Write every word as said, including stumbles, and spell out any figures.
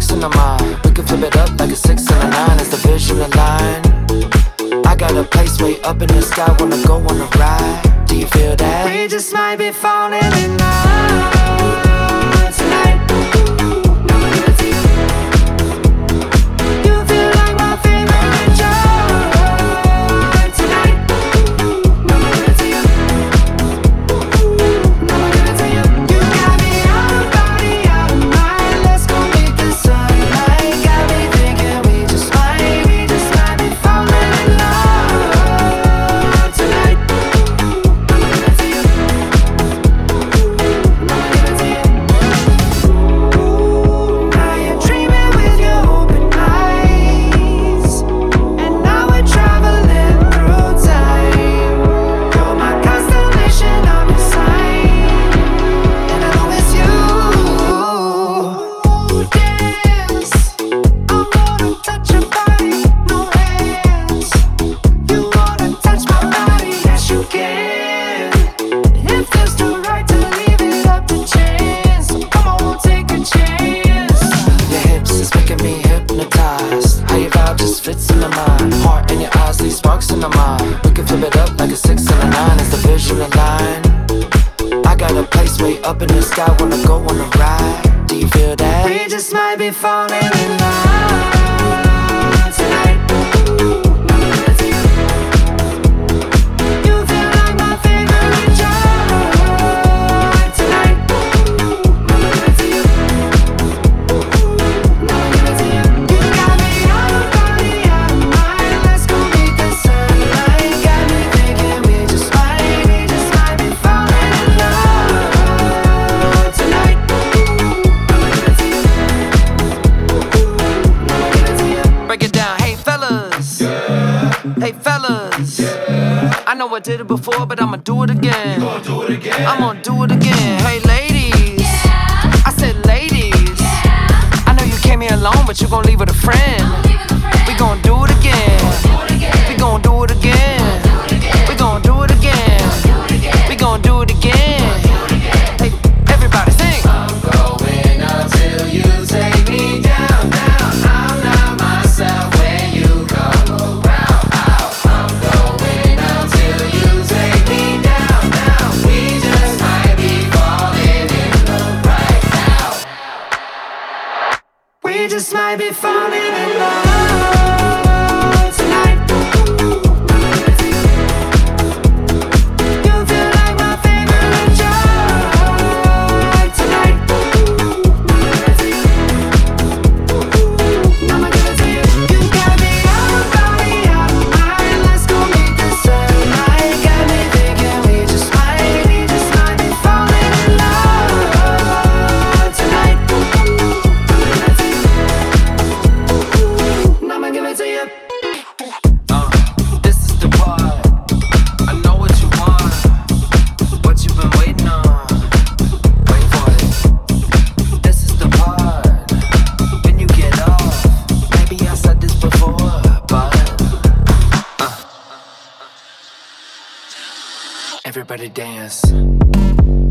sparks in the mind. We can flip it up like a six and a nine as the vision align. I got a place way up in the sky, wanna go on a ride. Do you feel that? We just might be falling in love tonight. No one give it to you. You feel like my favorite joy tonight. No one give it to you. No one give it to you. You got me out of body, out of mind. Let's go meet the sunlight. Got me thinking we just might, we just might be falling in love tonight. No one give it to you. No one give it to you. Now you're dreaming with your open eyes, and now we're traveling through time. You're my constellation, I'm your sign, and I know it's you. Dance, I wanna touch your body, no hands. You wanna touch my body, yes you can. If there's the right to leave it up to chance, come on, take a chance. Your hips is making me hypnotized. How your vibe just fits in the mind. Heart in your eyes, these sparks in the mind. We can flip it up like a six and a nine as the vision align. I got a place way up in the sky, wanna go on a ride. Do you feel that? We just might be falling in love tonight. No one give it to you. You feel like my favorite joy tonight. No one give it to you. No one give it to you. You got me out of body, out of mind. Let's go meet the sunlight. Got me thinking we just might, we just might be falling in love tonight. No one give it to you. No one give it to you. Break it down, hey fellas. Hey fellas. I know I did it before, but I'ma do it again. I'm gonna do it again. Hey ladies. I said ladies. I know you came here alone, but you gon' leave with a friend. We gon' do it again. We gon' do it again. We gon' do it again. We gon' do it again. Hey, everybody sing. I'm going up till you take me down, down. I'm not myself when you come around. I'm going up till you take me down, down. We just might be falling in love right now. We just might be falling in love tonight. No one give it to you. You feel like my favorite joy tonight. No one give it to you. No one give it to you. You got me out of body, out of mind. Let's go meet the sunlight. Got me thinking we just might, we just might be falling in love tonight. No one give it to you. No one give it to you. Uh, this is the part. I know what you want, what you've been waiting on. Wait for it. This is the part. When you get off, maybe I said this before, but uh, everybody dance.